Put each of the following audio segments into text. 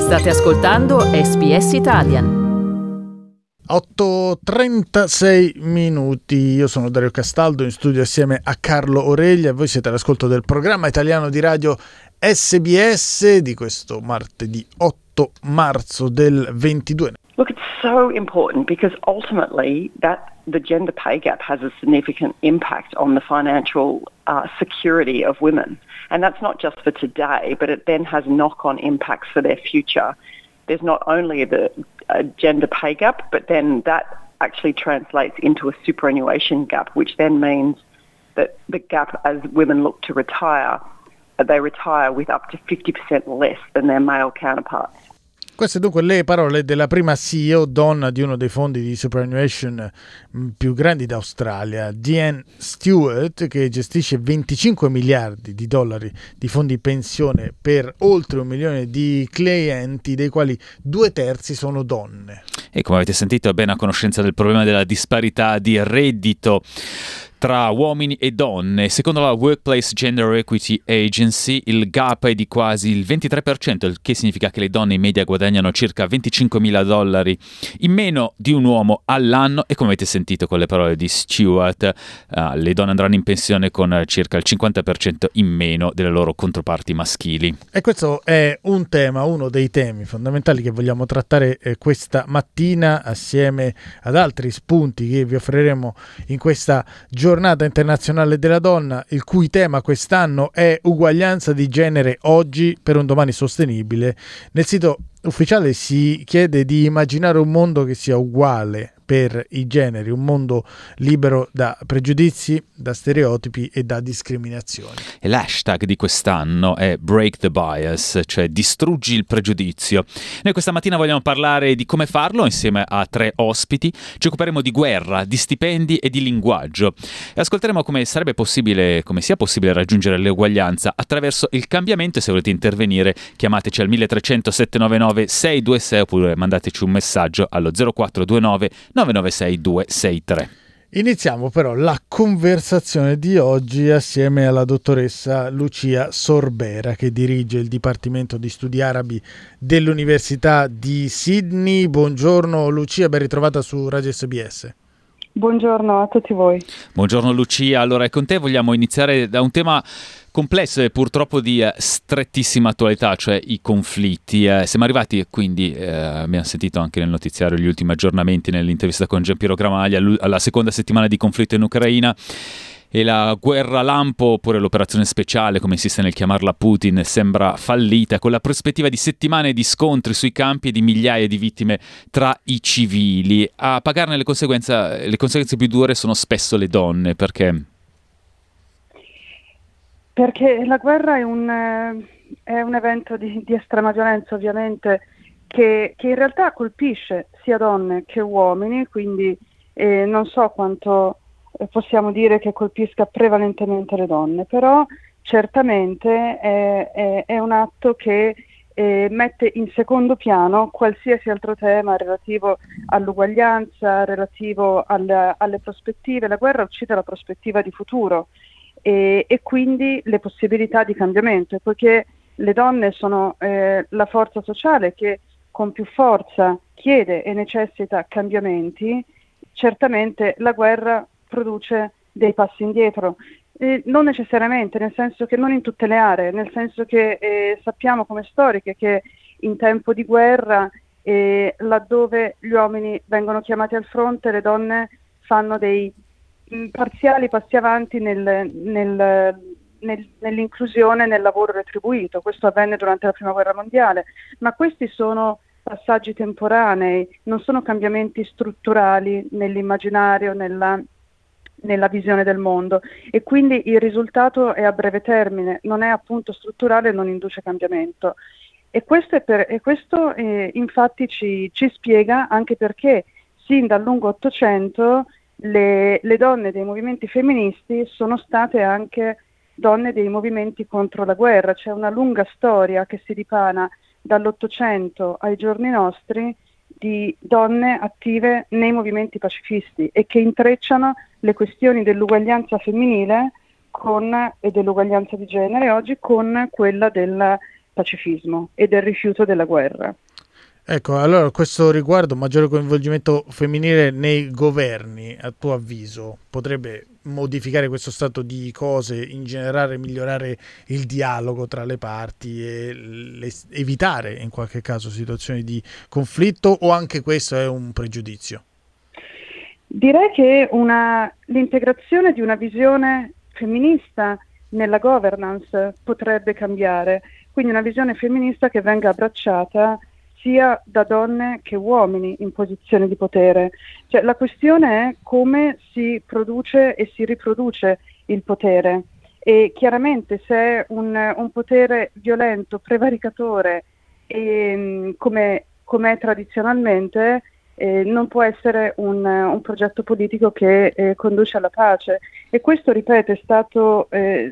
State ascoltando SBS Italian. 8:36 minuti. Io sono Dario Castaldo, in studio assieme a Carlo Oreglia e voi siete all'ascolto del programma italiano di radio SBS di questo martedì 8 marzo del 22. Look, it's so important because ultimately the gender pay gap has a significant impact on the financial security of women. And that's not just for today, but it then has knock-on impacts for their future. There's not only the gender pay gap, but then that actually translates into a superannuation gap, which then means that the gap as women look to retire, they retire with up to 50% less than their male counterparts. Queste dunque le parole della prima CEO donna di uno dei fondi di superannuation più grandi d'Australia, Diane Stewart, che gestisce 25 miliardi di dollari di fondi pensione per oltre 1 milione di clienti, dei quali 2/3 sono donne. E come avete sentito è ben a conoscenza del problema della disparità di reddito tra uomini e donne. Secondo la Workplace Gender Equity Agency il gap è di quasi il 23%, il che significa che le donne in media guadagnano circa $25,000 in meno di un uomo all'anno, e come avete sentito con le parole di Stewart, le donne andranno in pensione con circa il 50% in meno delle loro controparti maschili. E questo è un tema, uno dei temi fondamentali che vogliamo trattare questa mattina assieme ad altri spunti che vi offriremo in questa Giornata internazionale della donna, il cui tema quest'anno è uguaglianza di genere oggi per un domani sostenibile. Nel sito ufficiale si chiede di immaginare un mondo che sia uguale per i generi, un mondo libero da pregiudizi, da stereotipi e da discriminazioni. E l'hashtag di quest'anno è Break the Bias, cioè distruggi il pregiudizio. Noi questa mattina vogliamo parlare di come farlo insieme a 3 ospiti. Ci occuperemo di guerra, di stipendi e di linguaggio. E ascolteremo come sia possibile raggiungere l'uguaglianza attraverso il cambiamento. E se volete intervenire, chiamateci al 1300 799 626 oppure mandateci un messaggio allo 0429 996 263. Iniziamo però la conversazione di oggi assieme alla dottoressa Lucia Sorbera, che dirige il Dipartimento di Studi Arabi dell'Università di Sydney. Buongiorno Lucia, ben ritrovata su Radio SBS. Buongiorno a tutti voi. Buongiorno Lucia, allora con te vogliamo iniziare da un tema complesso e purtroppo di strettissima attualità, cioè i conflitti. Siamo arrivati quindi, abbiamo sentito anche nel notiziario gli ultimi aggiornamenti nell'intervista con Giampiero Gramaglia, alla seconda settimana di conflitto in Ucraina, e la guerra lampo, oppure l'operazione speciale, come insiste nel chiamarla Putin, sembra fallita, con la prospettiva di settimane di scontri sui campi e di migliaia di vittime tra i civili. A pagarne le conseguenze più dure sono spesso le donne. Perché? Perché la guerra è un evento di estrema violenza, ovviamente, che in realtà colpisce sia donne che uomini, quindi non so quanto possiamo dire che colpisca prevalentemente le donne, però certamente è un atto che mette in secondo piano qualsiasi altro tema relativo all'uguaglianza, relativo alle prospettive. La guerra uccide la prospettiva di futuro e quindi le possibilità di cambiamento, e poiché le donne sono la forza sociale che con più forza chiede e necessita cambiamenti, certamente la guerra produce dei passi indietro, non necessariamente, nel senso che non in tutte le aree, nel senso che sappiamo come storiche che in tempo di guerra, laddove gli uomini vengono chiamati al fronte, le donne fanno dei parziali passi avanti nell'inclusione nel lavoro retribuito. Questo avvenne durante la Prima Guerra Mondiale, ma questi sono passaggi temporanei, non sono cambiamenti strutturali nell'immaginario, nella visione del mondo, e quindi il risultato è a breve termine, non è appunto strutturale, non induce cambiamento. E questo infatti ci spiega anche perché sin dal lungo Ottocento le donne dei movimenti femministi sono state anche donne dei movimenti contro la guerra. C'è una lunga storia che si dipana dall'Ottocento ai giorni nostri di donne attive nei movimenti pacifisti e che intrecciano le questioni dell'uguaglianza femminile e dell'uguaglianza di genere oggi con quella del pacifismo e del rifiuto della guerra. Ecco, allora a questo riguardo, maggiore coinvolgimento femminile nei governi, a tuo avviso, potrebbe modificare questo stato di cose, in generale migliorare il dialogo tra le parti e evitare in qualche caso situazioni di conflitto, o anche questo è un pregiudizio? Direi che l'integrazione di una visione femminista nella governance potrebbe cambiare, quindi una visione femminista che venga abbracciata sia da donne che uomini in posizioni di potere. Cioè, la questione è come si produce e si riproduce il potere, e chiaramente se è un potere violento, prevaricatore, come è tradizionalmente, non può essere un progetto politico che conduce alla pace. E questo, ripeto, è stato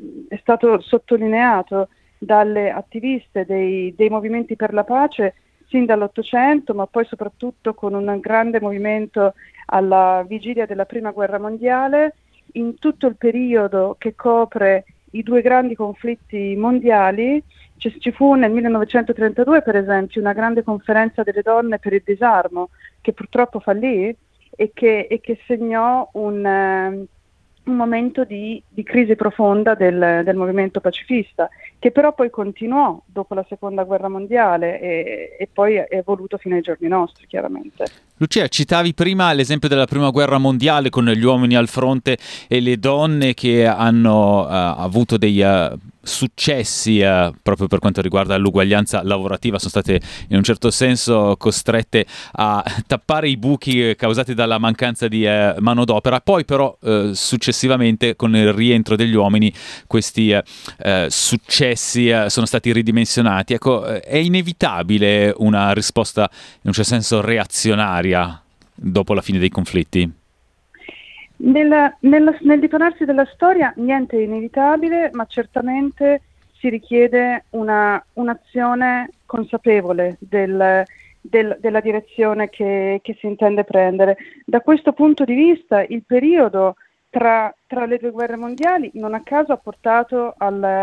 sottolineato dalle attiviste dei movimenti per la pace sin dall'Ottocento, ma poi soprattutto con un grande movimento alla vigilia della Prima Guerra Mondiale, in tutto il periodo che copre i due grandi conflitti mondiali. Ci fu nel 1932, per esempio, una grande conferenza delle donne per il disarmo, che purtroppo fallì e che segnò un momento di crisi profonda del movimento pacifista, che però poi continuò dopo la Seconda Guerra Mondiale e poi è evoluto fino ai giorni nostri, chiaramente. Lucia, citavi prima l'esempio della Prima Guerra Mondiale con gli uomini al fronte e le donne che hanno avuto dei successi proprio per quanto riguarda l'uguaglianza lavorativa, sono state in un certo senso costrette a tappare i buchi causati dalla mancanza di manodopera. Poi però successivamente, con il rientro degli uomini, questi successi sono stati ridimensionati. Ecco, è inevitabile una risposta in un certo senso reazionaria dopo la fine dei conflitti? Nel dipanarsi della storia niente è inevitabile, ma certamente si richiede un'azione consapevole della direzione che si intende prendere. Da questo punto di vista il periodo tra le due guerre mondiali non a caso ha portato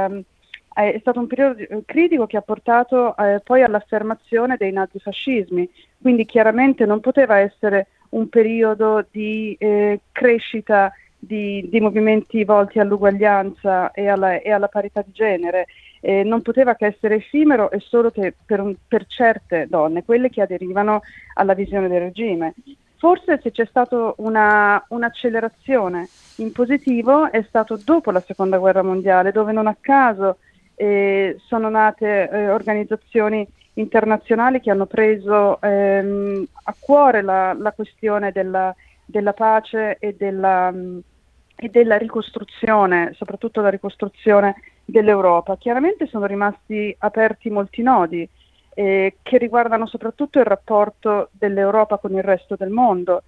è stato un periodo critico che ha portato poi all'affermazione dei nazifascismi, quindi chiaramente non poteva essere un periodo di crescita di movimenti volti all'uguaglianza e alla parità di genere, non poteva che essere effimero e solo che per certe donne, quelle che aderivano alla visione del regime. Forse se c'è stata un'accelerazione in positivo è stato dopo la Seconda Guerra Mondiale, dove non a caso sono nate organizzazioni internazionali che hanno preso a cuore la questione della pace e della ricostruzione, soprattutto la ricostruzione dell'Europa. Chiaramente sono rimasti aperti molti nodi che riguardano soprattutto il rapporto dell'Europa con il resto del mondo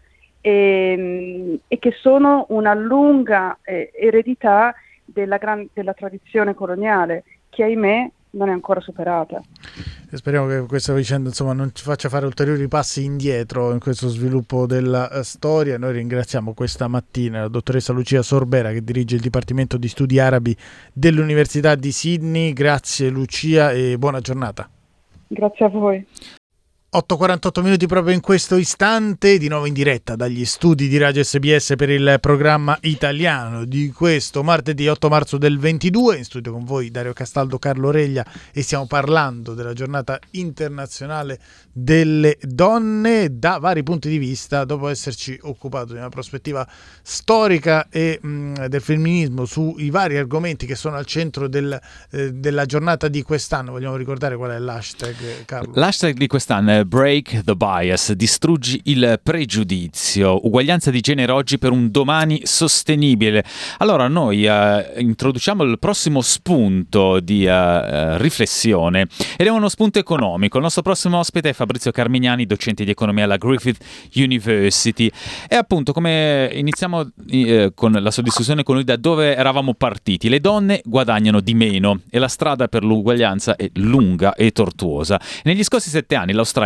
e che sono una lunga eredità della tradizione coloniale, che ahimè non è ancora superata. Speriamo che questa vicenda non ci faccia fare ulteriori passi indietro in questo sviluppo della storia. Noi ringraziamo questa mattina la dottoressa Lucia Sorbera, che dirige il Dipartimento di Studi Arabi dell'Università di Sydney. Grazie Lucia e buona giornata. Grazie a voi. 8:48 minuti proprio in questo istante, di nuovo in diretta dagli studi di Radio SBS per il programma italiano di questo martedì 8 marzo del 22. In studio con voi Dario Castaldo, Carlo Reglia, e stiamo parlando della giornata internazionale delle donne da vari punti di vista, dopo esserci occupato di una prospettiva storica e del femminismo sui vari argomenti che sono al centro della giornata di quest'anno. Vogliamo ricordare qual è l'hashtag, Carlo? L'hashtag di quest'anno è Break the Bias, distruggi il pregiudizio, uguaglianza di genere oggi per un domani sostenibile. Allora noi introduciamo il prossimo spunto di riflessione ed è uno spunto economico. Il nostro prossimo ospite è Fabrizio Carmignani, docente di economia alla Griffith University, e appunto come iniziamo con la sua discussione con lui da dove eravamo partiti. Le donne guadagnano di meno e la strada per l'uguaglianza è lunga e tortuosa. Negli scorsi 7 anni l'Australia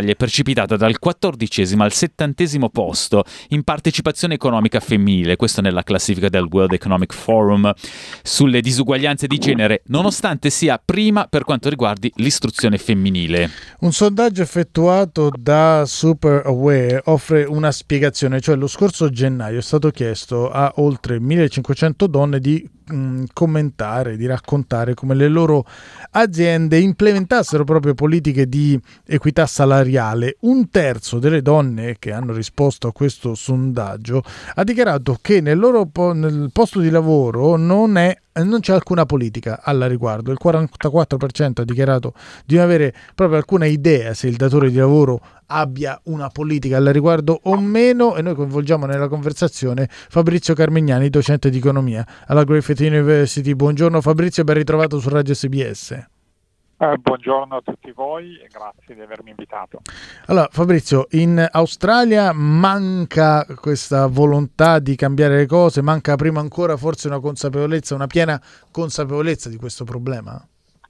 l'Italia è precipitata dal 14° al 70° posto in partecipazione economica femminile, questo nella classifica del World Economic Forum sulle disuguaglianze di genere, nonostante sia prima per quanto riguardi l'istruzione femminile. Un sondaggio effettuato da SuperAware offre una spiegazione, cioè lo scorso gennaio è stato chiesto a oltre 1500 donne di commentare, di raccontare come le loro aziende implementassero proprio politiche di equità salariale. Un terzo delle donne che hanno risposto a questo sondaggio ha dichiarato che nel nel posto di lavoro non c'è alcuna politica al riguardo. Il 44% ha dichiarato di non avere proprio alcuna idea se il datore di lavoro abbia una politica al riguardo o meno, e noi coinvolgiamo nella conversazione Fabrizio Carmignani, docente di economia alla Griffith University. Buongiorno Fabrizio, ben ritrovato su Radio SBS. Buongiorno a tutti voi e grazie di avermi invitato. Allora Fabrizio, in Australia manca questa volontà di cambiare le cose, manca prima ancora forse una consapevolezza, una piena consapevolezza di questo problema?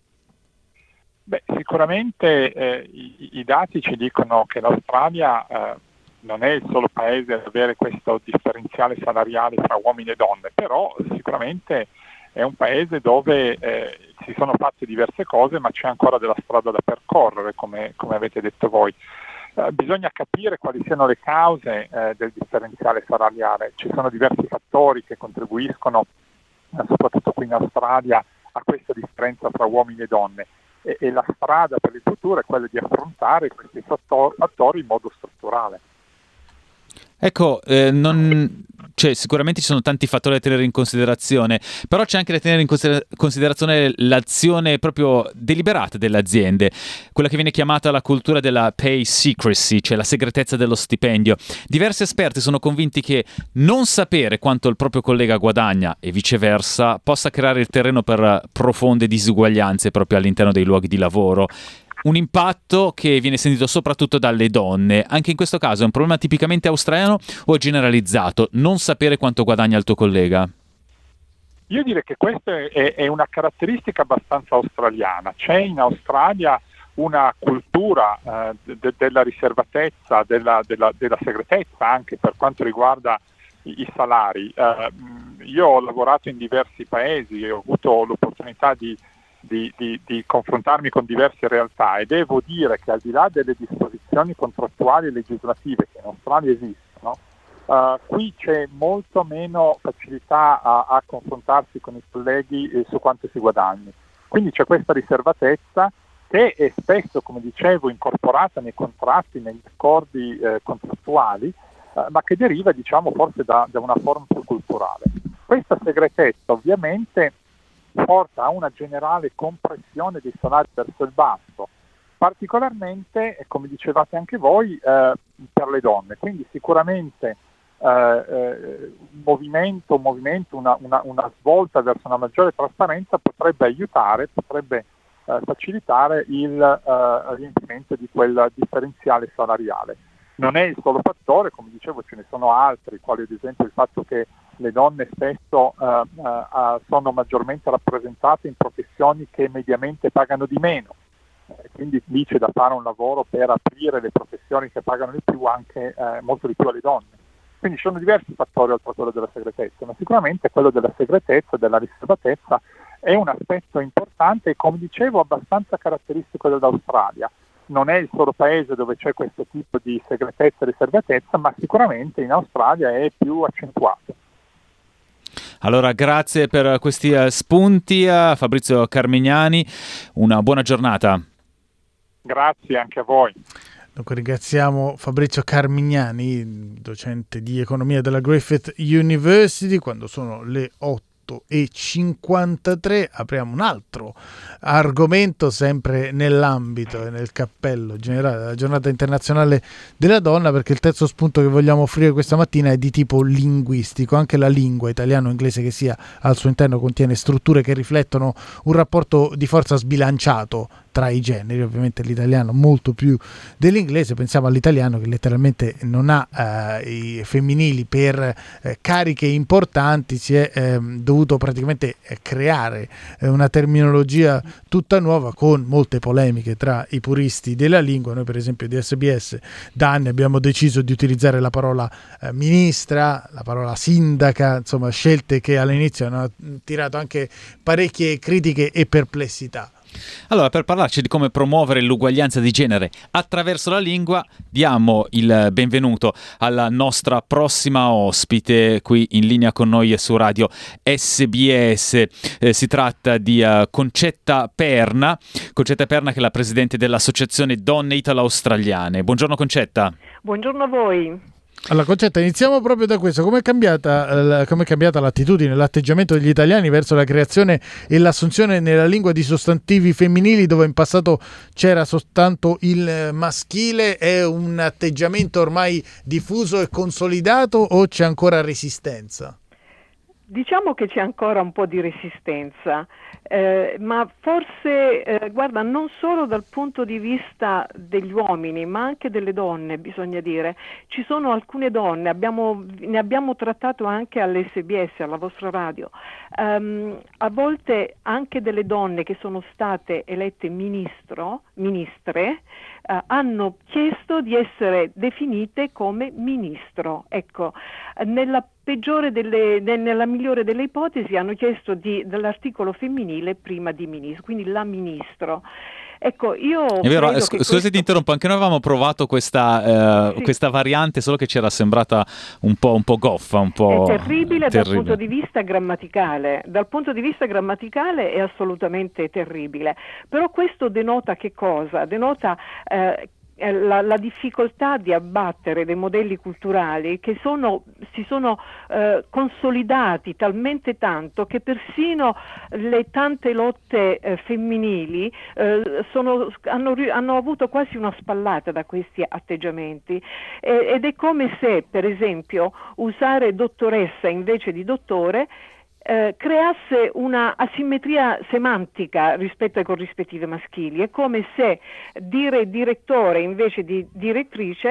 Beh, sicuramente i dati ci dicono che l'Australia non è il solo paese ad avere questo differenziale salariale tra uomini e donne, però sicuramente è un paese dove si sono fatte diverse cose, ma c'è ancora della strada da percorrere, come avete detto voi. Bisogna capire quali siano le cause del differenziale salariale. Ci sono diversi fattori che contribuiscono, soprattutto qui in Australia, a questa differenza tra uomini e donne. E la strada per il futuro è quella di affrontare questi fattori in modo strutturale. Ecco, sicuramente ci sono tanti fattori da tenere in considerazione, però c'è anche da tenere in considerazione l'azione proprio deliberata delle aziende, quella che viene chiamata la cultura della pay secrecy, cioè la segretezza dello stipendio. Diversi esperti sono convinti che non sapere quanto il proprio collega guadagna e viceversa possa creare il terreno per profonde disuguaglianze proprio all'interno dei luoghi di lavoro. Un impatto che viene sentito soprattutto dalle donne. Anche in questo caso è un problema tipicamente australiano o generalizzato, non sapere quanto guadagna il tuo collega? Io direi che questa è una caratteristica abbastanza australiana. C'è in Australia una cultura della riservatezza, della segretezza anche per quanto riguarda i salari. Io ho lavorato in diversi paesi e ho avuto l'opportunità di confrontarmi con diverse realtà e devo dire che al di là delle disposizioni contrattuali e legislative che in Australia esistono, qui c'è molto meno facilità a confrontarsi con i colleghi su quanto si guadagni. Quindi c'è questa riservatezza che è spesso, come dicevo, incorporata nei contratti, negli accordi contrattuali, ma che deriva, diciamo, forse da una forma più culturale. Questa segretezza ovviamente porta a una generale compressione dei salari verso il basso, particolarmente, come dicevate anche voi, per le donne. Quindi sicuramente un movimento, una svolta verso una maggiore trasparenza potrebbe aiutare, potrebbe facilitare il riempimento di quel differenziale salariale. Non è il solo fattore, come dicevo ce ne sono altri, quali ad esempio il fatto che le donne spesso sono maggiormente rappresentate in professioni che mediamente pagano di meno, quindi lì c'è da fare un lavoro per aprire le professioni che pagano di più anche molto di più alle donne. Quindi ci sono diversi fattori oltre a quello della segretezza, ma sicuramente quello della segretezza, della riservatezza è un aspetto importante e, come dicevo, abbastanza caratteristico dell'Australia. Non è il solo paese dove c'è questo tipo di segretezza e riservatezza, ma sicuramente in Australia è più accentuato. Allora, grazie per questi spunti a Fabrizio Carmignani, una buona giornata. Grazie anche a voi. Dunque ringraziamo Fabrizio Carmignani, docente di economia della Griffith University. Quando sono le 8:53 apriamo un altro argomento sempre nell'ambito e nel cappello generale della giornata internazionale della donna, perché il terzo spunto che vogliamo offrire questa mattina è di tipo linguistico. Anche la lingua, italiano o inglese che sia, al suo interno contiene strutture che riflettono un rapporto di forza sbilanciato tra i generi, ovviamente l'italiano molto più dell'inglese. Pensiamo all'italiano che letteralmente non ha i femminili per cariche importanti, si è dovuto praticamente creare una terminologia tutta nuova con molte polemiche tra i puristi della lingua. Noi per esempio di SBS da anni abbiamo deciso di utilizzare la parola ministra, la parola sindaca, insomma scelte che all'inizio hanno tirato anche parecchie critiche e perplessità. Allora, per parlarci di come promuovere l'uguaglianza di genere attraverso la lingua, diamo il benvenuto alla nostra prossima ospite qui in linea con noi su Radio SBS. Si tratta di Concetta Perna. Concetta Perna, che è la presidente dell'Associazione Donne Italo-Australiane. Buongiorno Concetta. Buongiorno a voi. Allora Concetta, iniziamo proprio da questo. Come è cambiata l'attitudine, l'atteggiamento degli italiani verso la creazione e l'assunzione nella lingua di sostantivi femminili, dove in passato c'era soltanto il maschile? È un atteggiamento ormai diffuso e consolidato o c'è ancora resistenza? Diciamo che c'è ancora un po' di resistenza, ma forse, guarda, non solo dal punto di vista degli uomini, ma anche delle donne, bisogna dire. Ci sono alcune donne, ne abbiamo trattato anche all'SBS, alla vostra radio, a volte anche delle donne che sono state elette ministre, hanno chiesto di essere definite come ministro. Ecco, nella migliore delle ipotesi hanno chiesto dell'articolo femminile prima di ministro, quindi la ministro. Ecco, io è vero, scusi ti interrompo, anche noi avevamo provato questa variante, solo che ci era sembrata un po' goffa, un po' è terribile. Dal punto di vista grammaticale. Dal punto di vista grammaticale è assolutamente terribile. Però questo denota che cosa? Denota la difficoltà di abbattere dei modelli culturali che si sono consolidati talmente tanto che persino le tante lotte femminili hanno avuto quasi una spallata da questi atteggiamenti, ed è come se, per esempio, usare dottoressa invece di dottore creasse una asimmetria semantica rispetto ai corrispettivi maschili. È come se dire direttore invece di direttrice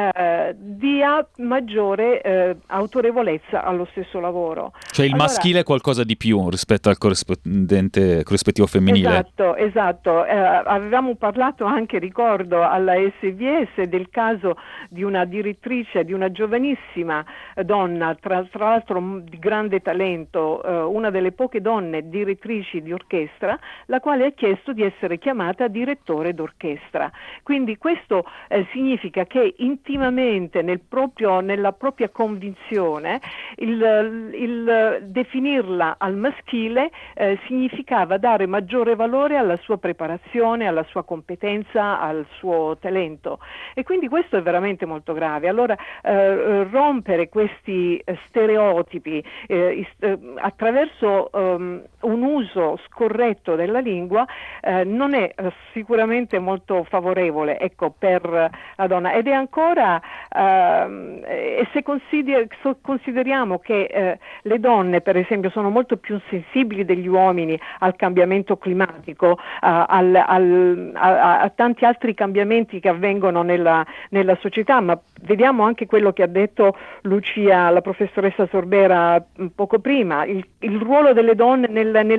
dia maggiore autorevolezza allo stesso lavoro. Cioè il maschile è qualcosa di più rispetto al corrispettivo femminile. Esatto. Avevamo parlato anche, ricordo, alla SBS del caso di una direttrice, di una giovanissima donna, tra l'altro di grande talento, una delle poche donne direttrici di orchestra, la quale ha chiesto di essere chiamata direttore d'orchestra. Quindi questo significa che intimamente nella propria convinzione il definirla al maschile significava dare maggiore valore alla sua preparazione, alla sua competenza, al suo talento, e quindi questo è veramente molto grave. Allora rompere questi stereotipi attraverso un uso scorretto della lingua non è sicuramente molto favorevole, ecco, per la donna. Ed è ancora, se consideriamo che le donne, per esempio, sono molto più sensibili degli uomini al cambiamento climatico, a tanti altri cambiamenti che avvengono nella società, ma vediamo anche quello che ha detto Lucia, la professoressa Sorbera, poco prima, il ruolo delle donne nei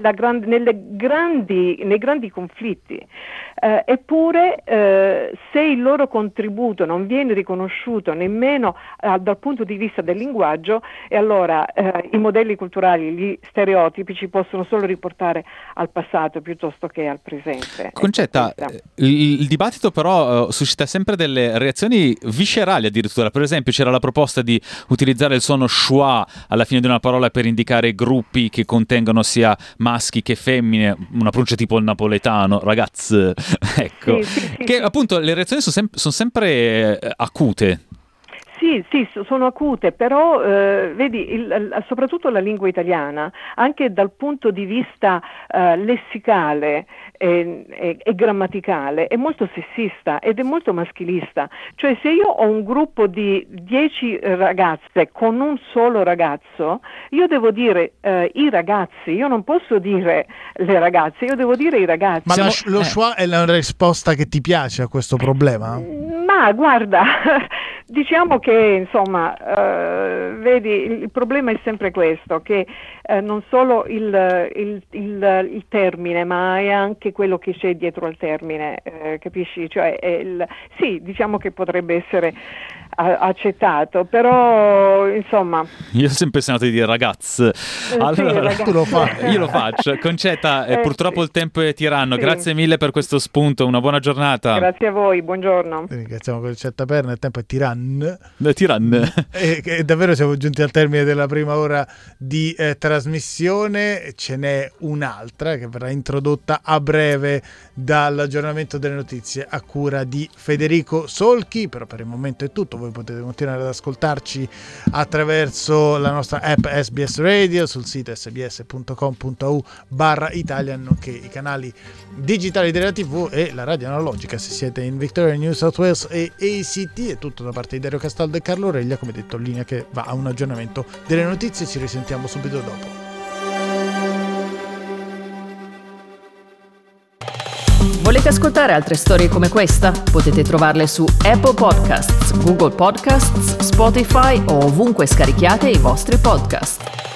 grandi conflitti. Eppure se il loro contributo non viene riconosciuto nemmeno dal punto di vista del linguaggio, e allora i modelli culturali, gli stereotipi ci possono solo riportare al passato piuttosto che al presente. Concetta, il dibattito però suscita sempre delle reazioni viscerali addirittura. Per esempio c'era la proposta di utilizzare il suono schwa alla fine di una parola per indicare gruppi che contengono sia maschi che femmine, una pronuncia tipo il napoletano, ragazzi, ecco, sì. Appunto le reazioni sono sempre acute. Sì, Sì, sono acute, però vedi, soprattutto la lingua italiana, anche dal punto di vista lessicale e grammaticale, è molto sessista ed è molto maschilista. Cioè, se io ho un gruppo di 10 ragazze con un solo ragazzo, io devo dire i ragazzi, io non posso dire le ragazze, io devo dire i ragazzi. Ma lo schwa è la risposta che ti piace a questo problema? Ma guarda, diciamo che insomma, vedi, il problema è sempre questo, che non solo il termine, ma è anche quello che c'è dietro al termine, capisci? Cioè, sì, diciamo che potrebbe essere accettato, però insomma. Io ho sempre sentito di dire ragazzi. Allora, tu lo fai. Io lo faccio. Concetta, purtroppo il tempo è tiranno. Sì. Grazie mille per questo spunto, una buona giornata. Grazie a voi, buongiorno. Ringraziamo Concetta Perna, il tempo è tiranno. E davvero siamo giunti al termine della prima ora di trasmissione. Ce n'è un'altra che verrà introdotta a breve dall'aggiornamento delle notizie a cura di Federico Solchi, però per il momento è tutto. Voi potete continuare ad ascoltarci attraverso la nostra app SBS Radio, sul sito sbs.com.au/Italian, nonché i canali digitali della TV e la radio analogica se siete in Victoria, New South Wales e ACT. È tutto da parte di Dario Castaldo e Carlo Reglia, come detto, linea che va a un aggiornamento delle notizie. Ci risentiamo subito dopo. Volete ascoltare altre storie come questa? Potete trovarle su Apple Podcasts, Google Podcasts, Spotify o ovunque scarichiate i vostri podcast.